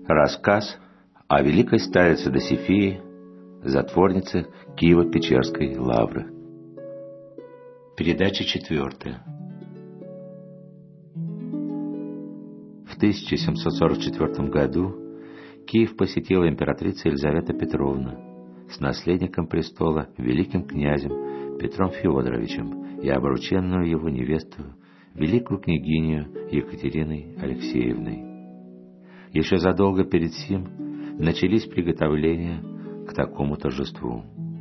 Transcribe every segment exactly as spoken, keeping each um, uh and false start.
Рассказ о великой старице Досифее, затворнице Киево-Печерской лавры. Передача четвертая. В тысяча семьсот сорок четвёртом году Киев посетила императрица Елизавета Петровна с наследником престола, великим князем Петром Феодоровичем и обрученную его невесту, великую княгиню Екатериной Алексеевной. Еще задолго перед сим начались приготовления к такому торжеству.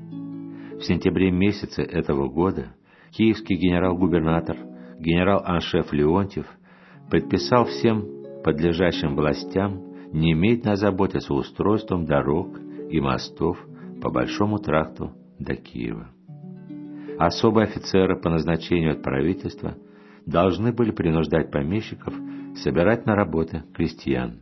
В сентябре месяце этого года киевский генерал-губернатор, генерал-аншеф Леонтьев предписал всем подлежащим властям немедленно заботиться устройством дорог и мостов по Большому тракту до Киева. Особые офицеры по назначению от правительства должны были принуждать помещиков собирать на работы крестьян.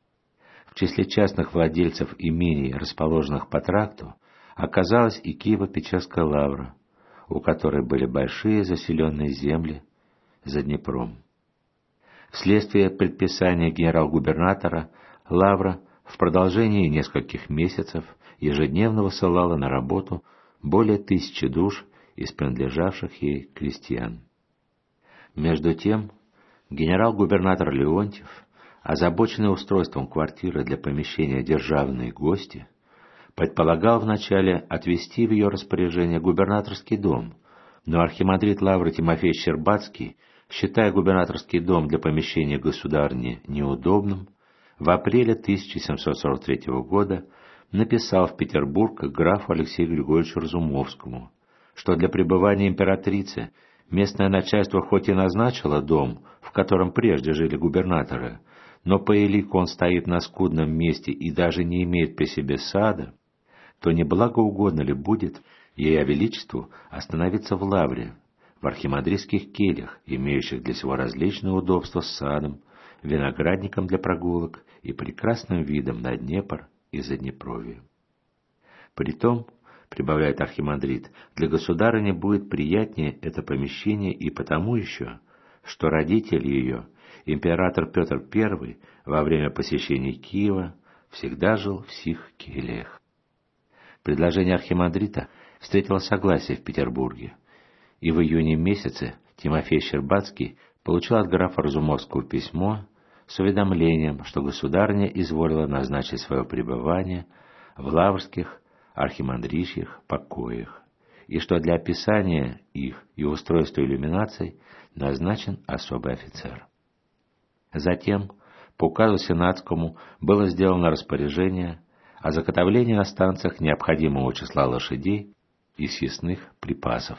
В числе частных владельцев имений, расположенных по тракту, оказалась и Киево-Печерская лавра, у которой были большие заселенные земли за Днепром. Вследствие предписания генерал-губернатора лавра в продолжении нескольких месяцев ежедневно высылала на работу более тысячи душ из принадлежавших ей крестьян. Между тем, генерал-губернатор Леонтьев, озабоченный устройством квартиры для помещения державной гости, предполагал вначале отвести в ее распоряжение губернаторский дом, но архимандрит лавры Тимофей Щербацкий, считая губернаторский дом для помещения государыни неудобным, в апреле тысяча семьсот сорок третьего года написал в Петербург графу Алексею Григорьевичу Разумовскому, что для пребывания императрицы местное начальство хоть и назначило дом, в котором прежде жили губернаторы, но по элику он стоит на скудном месте и даже не имеет при себе сада, то не благоугодно ли будет Ея Величеству остановиться в лавре, в архимандритских кельях, имеющих для сего различные удобства с садом, виноградником для прогулок и прекрасным видом на Днепр и Заднепровье. Притом, прибавляет архимандрит, для государыни будет приятнее это помещение и потому еще, что родитель ее, император Петр Первый, во время посещения Киева всегда жил в сих кельях. Предложение архимандрита встретило согласие в Петербурге, и в июне месяце Тимофей Щербацкий получил от графа Разумовского письмо с уведомлением, что государыня изволила назначить свое пребывание в лаврских архимандричьих покоях, и что для описания их и устройства иллюминаций назначен особый офицер. Затем, по указу сенатскому, было сделано распоряжение о заготовлении на станциях необходимого числа лошадей и съестных припасов.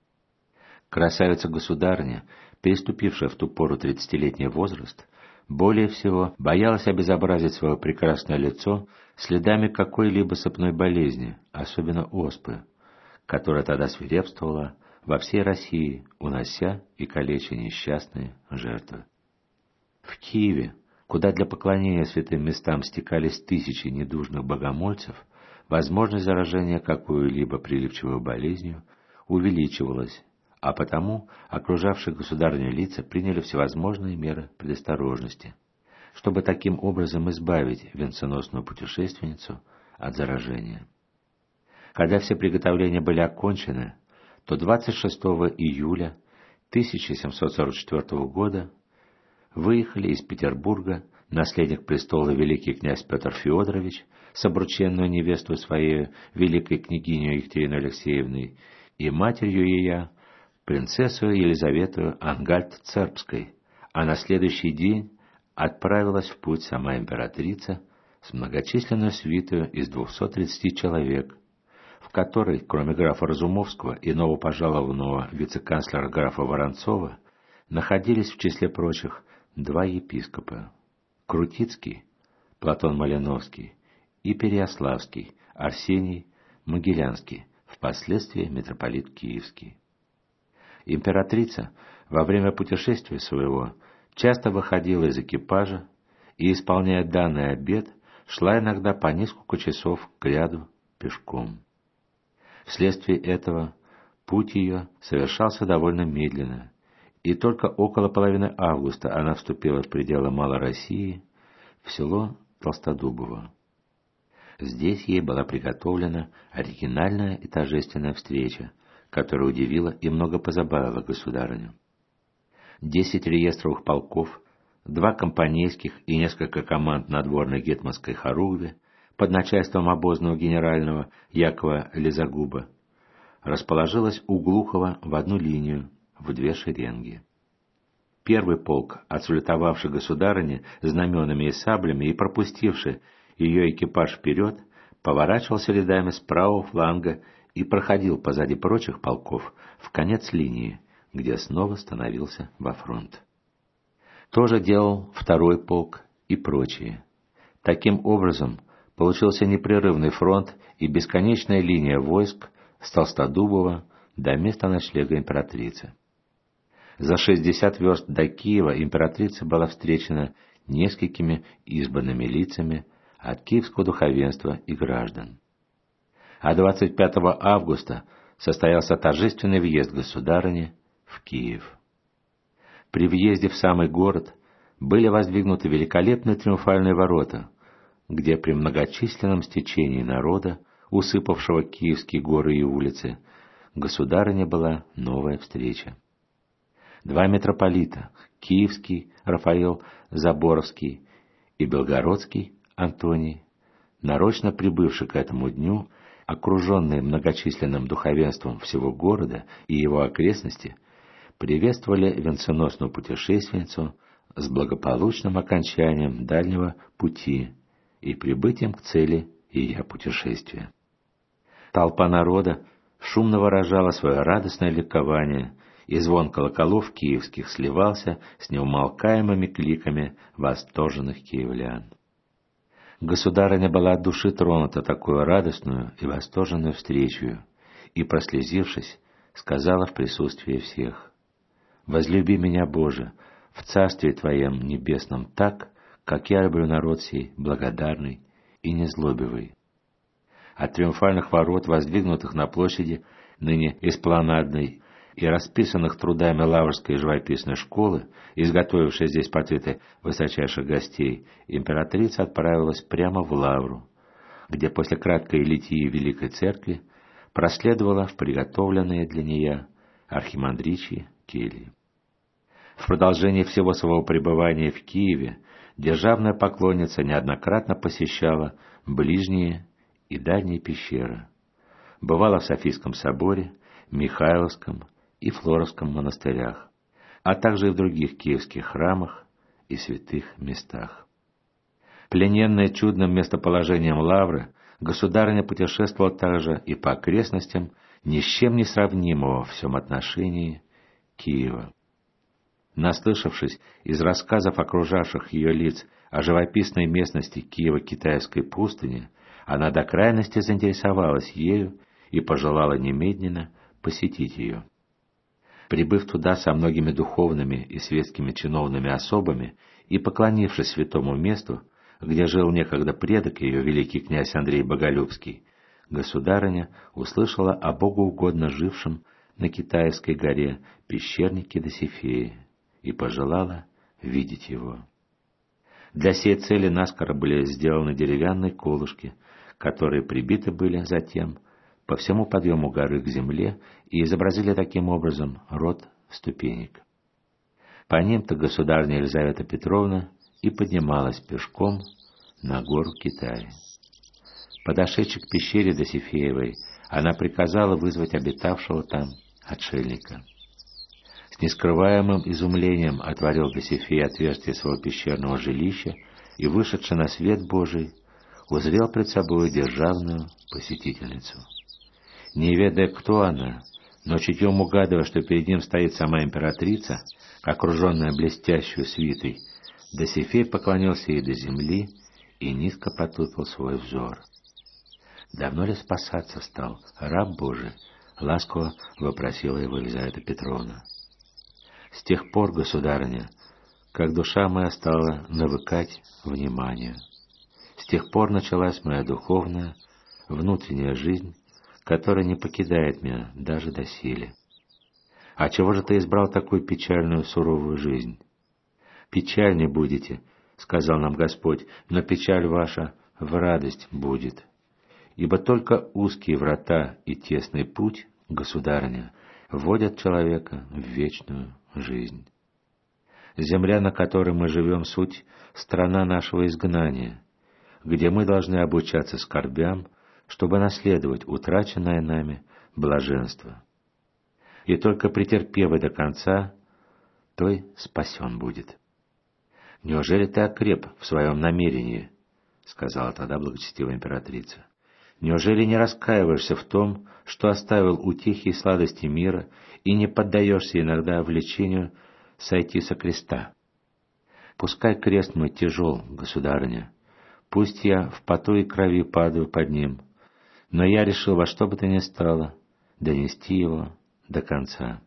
Красавица-государыня, переступившая в ту пору тридцатилетний возраст, более всего боялась обезобразить свое прекрасное лицо следами какой-либо сыпной болезни, особенно оспы, которая тогда свирепствовала во всей России, унося и калеча несчастные жертвы. В Киеве, куда для поклонения святым местам стекались тысячи недужных богомольцев, возможность заражения какой-либо прилипчивой болезнью увеличивалась, а потому окружавшие государыню лица приняли всевозможные меры предосторожности, чтобы таким образом избавить венценосную путешественницу от заражения. Когда все приготовления были окончены, то двадцать шестого июля тысяча семьсот сорок четвёртого года выехали из Петербурга наследник престола великий князь Петр Феодорович с обрученную невесту своей великой княгиней Екатериной Алексеевной и матерью ее, принцессу Елизавету Ангальд-Цербской, а на следующий день отправилась в путь сама императрица с многочисленной свитою из двухсот тридцати человек, в которой, кроме графа Разумовского и новопожалованного вице-канцлера графа Воронцова, находились в числе прочих два епископа — Крутицкий, Платон Малиновский, и Переяславский, Арсений Могилянский, впоследствии митрополит Киевский. Императрица во время путешествия своего часто выходила из экипажа и, исполняя данный обет, шла иногда по несколько часов кряду пешком. Вследствие этого путь ее совершался довольно медленно, и только около половины августа она вступила в пределы Малороссии, в село Толстодубова. Здесь ей была приготовлена оригинальная и торжественная встреча, которая удивила и много позабавила государыню. Десять реестровых полков, два компанейских и несколько команд надворной гетманской хоругви под начальством обозного генерального Якова Лизагуба расположилась у Глухова в одну линию, в две шеренги. Первый полк, отсалютовавший государыне знаменами и саблями и пропустивший ее экипаж вперед, поворачивался рядами с правого фланга и проходил позади прочих полков в конец линии, где снова становился во фронт. То же делал второй полк и прочие. Таким образом, получился непрерывный фронт и бесконечная линия войск с Толстодубова до места ночлега императрицы. За шестьдесят верст до Киева императрица была встречена несколькими избранными лицами от киевского духовенства и граждан. А двадцать пятого августа состоялся торжественный въезд государыни в Киев. При въезде в самый город были воздвигнуты великолепные триумфальные ворота, где при многочисленном стечении народа, усыпавшего киевские горы и улицы, государыне была новая встреча. Два митрополита, киевский Рафаил Заборовский и белгородский Антоний, нарочно прибывший к этому дню, окруженные многочисленным духовенством всего города и его окрестности, приветствовали венценосную путешественницу с благополучным окончанием дальнего пути и прибытием к цели ее путешествия. Толпа народа шумно выражала свое радостное ликование, и звон колоколов киевских сливался с неумолкаемыми кликами восторженных киевлян. Государыня была от души тронута такую радостную и восторженную встречу, и, прослезившись, сказала в присутствии всех: «Возлюби меня, Боже, в Царстве Твоем небесном так, как я люблю народ сей, благодарный и незлобивый». От триумфальных ворот, воздвигнутых на площади, ныне эспланадной, и расписанных трудами Лаврской живописной школы, изготовившей здесь портреты высочайших гостей, императрица отправилась прямо в Лавру, где после краткой литии Великой Церкви проследовала в приготовленные для нее архимандричьи кельи. В продолжении всего своего пребывания в Киеве державная поклонница неоднократно посещала ближние и дальние пещеры, бывала в Софийском соборе, Михайловском и Флоровском монастырях, а также и в других киевских храмах и святых местах. Плененная чудным местоположением Лавры, государыня путешествовала также и по окрестностям ни с чем не сравнимого в всем отношении Киева. Наслышавшись из рассказов окружавших ее лиц о живописной местности Киево-Китайской пустыни, она до крайности заинтересовалась ею и пожелала немедленно посетить ее. Прибыв туда со многими духовными и светскими чиновными особами и поклонившись святому месту, где жил некогда предок ее, великий князь Андрей Боголюбский, государыня услышала о богоугодно жившем на Китайской горе пещернике Досифее и пожелала видеть его. Для сей цели наскоро были сделаны деревянные колышки, которые прибиты были затем по всему подъему горы к земле и изобразили таким образом род ступенек. По ним-то государыня Елизавета Петровна и поднималась пешком на гору Китая. Подошедши к пещере Досифеевой, она приказала вызвать обитавшего там отшельника. С нескрываемым изумлением отворил Досифей отверстие своего пещерного жилища и, вышедши на свет Божий, узрел пред собой державную посетительницу. Не ведая, кто она, но чутьем угадывая, что перед ним стоит сама императрица, окруженная блестящей свитой, Досифей поклонился ей до земли и низко потупил свой взор. «Давно ли спасаться стал, раб Божий?» — ласково вопросила его Елизавета Петровна. «С тех пор, государыня, как душа моя стала навыкать вниманию. С тех пор началась моя духовная, внутренняя жизнь, которая не покидает меня даже доселе. А чего же ты избрал такую печальную, суровую жизнь? Печальнее будете, — сказал нам Господь, — но печаль ваша в радость будет. Ибо только узкие врата и тесный путь, государыня, вводят человека в вечную жизнь. Земля, на которой мы живем, суть страна нашего изгнания, где мы должны обучаться скорбям, чтобы наследовать утраченное нами блаженство. И только претерпев до конца, той спасен будет. «Неужели ты окреп в своем намерении?» — сказала тогда благочестивая императрица. «Неужели не раскаиваешься в том, что оставил утехи и сладости мира и не поддаешься иногда влечению сойти со креста? Пускай крест мой тяжел, государыня, пусть я в поту и крови падаю под ним, но я решил во что бы то ни стало донести его до конца.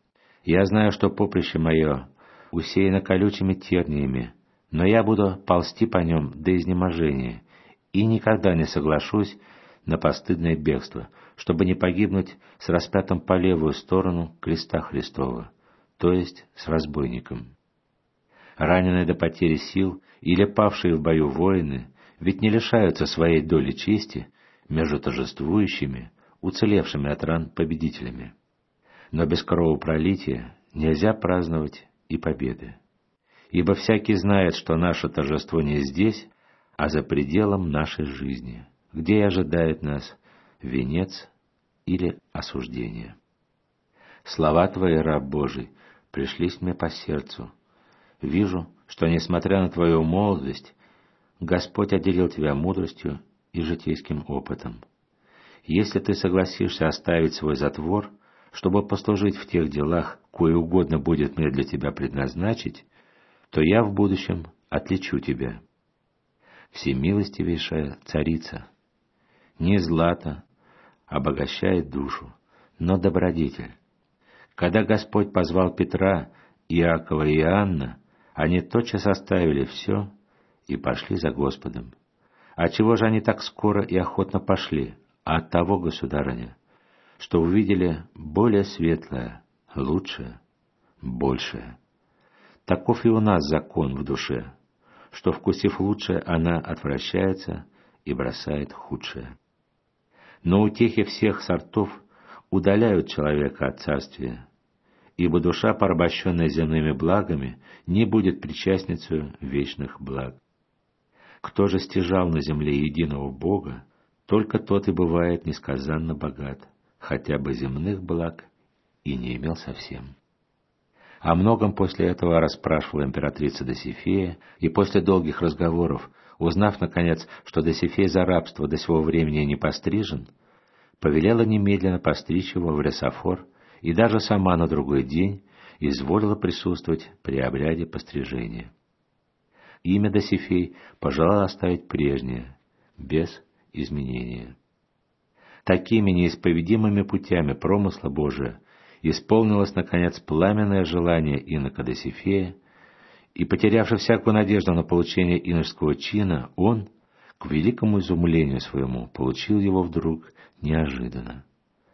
Я знаю, что поприще мое усеяно колючими терниями, но я буду ползти по нем до изнеможения и никогда не соглашусь на постыдное бегство, чтобы не погибнуть с распятым по левую сторону креста Христова, то есть с разбойником. Раненые до потери сил или павшие в бою воины ведь не лишаются своей доли чести между торжествующими, уцелевшими от ран победителями. Но без кровопролития нельзя праздновать и победы. Ибо всякий знает, что наше торжество не здесь, а за пределом нашей жизни, где и ожидает нас венец или осуждение. Слова Твои, раб Божий, пришлись мне по сердцу. Вижу, что, несмотря на Твою молодость, Господь отделил Тебя мудростью и житейским опытом. Если Ты согласишься оставить свой затвор, чтобы послужить в тех делах, кое угодно будет мне для Тебя предназначить, то я в будущем отличу Тебя. Всемилостивейшая Царица, не злато обогащает душу, но добродетель. Когда Господь позвал Петра, Иакова и Иоанна, они тотчас оставили все и пошли за Господом. Отчего же они так скоро и охотно пошли? А от того, государыня, что увидели более светлое, лучшее, большее. Таков и у нас закон в душе, что, вкусив лучшее, она отвращается и бросает худшее. Но утехи всех сортов удаляют человека от царствия, ибо душа, порабощенная земными благами, не будет причастницей вечных благ. Кто же стяжал на земле единого Бога, только тот и бывает несказанно богат, хотя бы земных благ и не имел совсем. О многом после этого расспрашивала императрица Досифея, и после долгих разговоров, узнав, наконец, что Досифей за рабство до сего времени не пострижен, повелела немедленно постричь его в Ресофор и даже сама на другой день изволила присутствовать при обряде пострижения. Имя Досифей пожелала оставить прежнее, без изменения. Такими неисповедимыми путями промысла Божия исполнилось, наконец, пламенное желание инока Досифея, и, потерявши всякую надежду на получение иноческого чина, он, к великому изумлению своему, получил его вдруг неожиданно.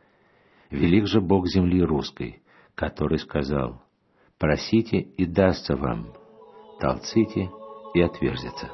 Велик же Бог земли русской, который сказал: «Просите, и дастся вам, толците, и отверзится».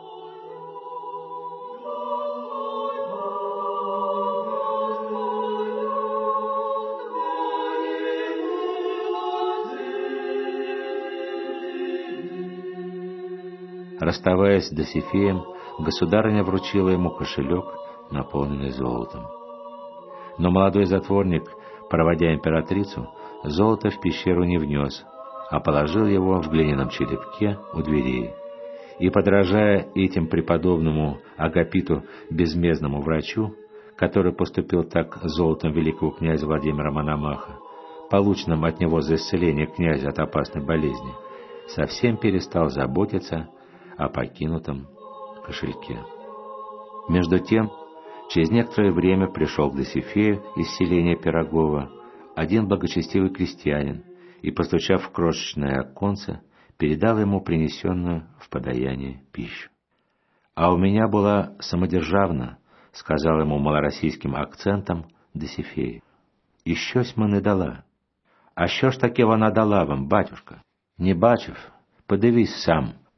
Расставаясь с Досифеем, государыня вручила ему кошелек, наполненный золотом. Но молодой затворник, проводя императрицу, золото в пещеру не внес, а положил его в глиняном черепке у дверей. И, подражая этим преподобному Агапиту, безмездному врачу, который поступил так с золотом великого князя Владимира Мономаха, полученным от него за исцеление князя от опасной болезни, совсем перестал заботиться о покинутом кошельке. Между тем, через некоторое время пришел к Досифею из селения Пирогова один благочестивый крестьянин и, постучав в крошечное оконце, передал ему принесенную в подаяние пищу. «А у меня была самодержавна», — сказал ему малороссийским акцентом Досифей. «І щось мене дала». «А що ж таке вона дала вам, батюшка?» «Не бачив, подивись сам».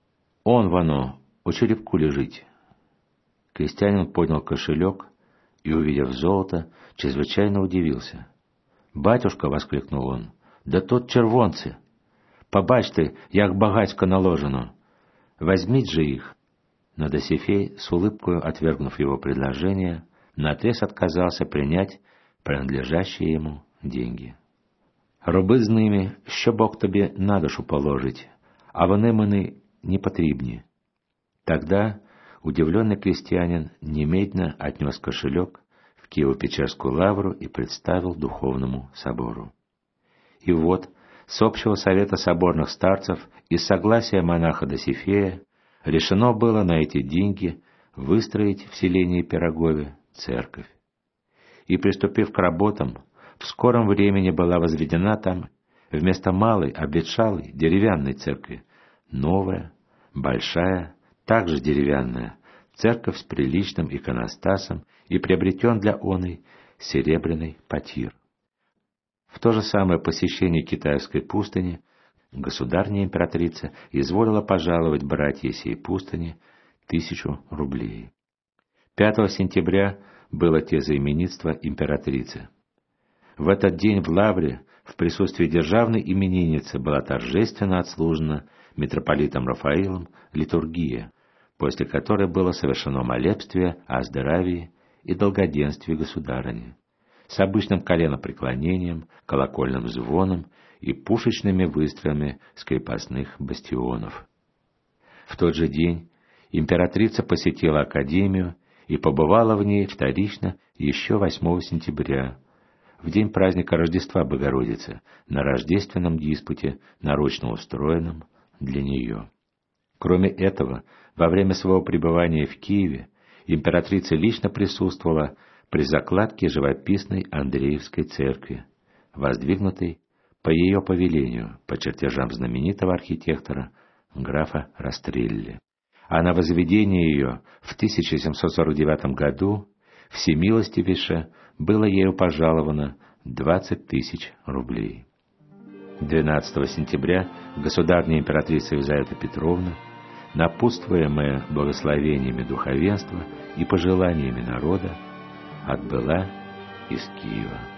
Он воно, у черепку лежить». Крестьянин поднял кошелек и, увидев золото, чрезвычайно удивился. «Батюшка!» — воскликнул он. «Да тут червонцы! Побачьте, як багацько наложено! Возьмите же их!» Но Досифей, с улыбкою отвергнув его предложение, наотрез отказался принять принадлежащие ему деньги. «Роби з ними, що Бог тобі на душу положить, а вони мені не потрібні». Тогда удивленный крестьянин немедленно отнес кошелек в Киево-Печерскую лавру и представил духовному собору. И вот, с общего совета соборных старцев и с согласия монаха Досифея решено было на эти деньги выстроить в селении Пирогове церковь. И, приступив к работам, в скором времени была возведена там вместо малой, обветшалой, деревянной церкви новая, большая, также деревянная, церковь с приличным иконостасом и приобретен для оной серебряный потир. В то же самое посещение китайской пустыни государыня императрица изволила пожаловать братье сей пустыни тысячу рублей. пятого сентября было тезаименитство императрицы. В этот день в лавре в присутствии державной именинницы была торжественно отслужена митрополитом Рафаилом литургия, после которой было совершено молебствие о здравии и долгоденствии государыни, с обычным коленопреклонением, колокольным звоном и пушечными выстрелами с крепостных бастионов. В тот же день императрица посетила Академию и побывала в ней вторично еще восьмого сентября, в день праздника Рождества Богородицы, на рождественном диспуте, нарочно устроенном для нее. Кроме этого, во время своего пребывания в Киеве императрица лично присутствовала при закладке живописной Андреевской церкви, воздвигнутой по ее повелению по чертежам знаменитого архитектора графа Растрелли. А на возведение ее в тысяча семьсот сорок девятом году всемилостивейше было ею пожаловано двадцать тысяч рублей. двенадцатого сентября государыня императрица Елизавета Петровна, напутствуемая благословениями духовенства и пожеланиями народа, отбыла из Киева.